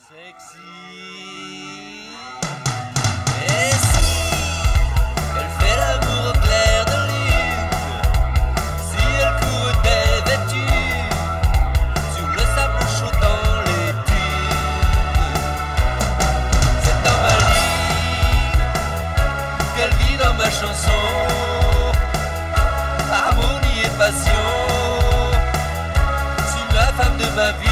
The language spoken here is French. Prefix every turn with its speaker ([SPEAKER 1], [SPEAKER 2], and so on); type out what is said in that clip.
[SPEAKER 1] Sexy. Et si elle fait l'amour au clair de lune, si elle court dévêtue sur le sable chaud dans les dunes, c'est dans ma ligne qu'elle vit dans ma chanson, harmonie et passion. C'est la femme de ma vie.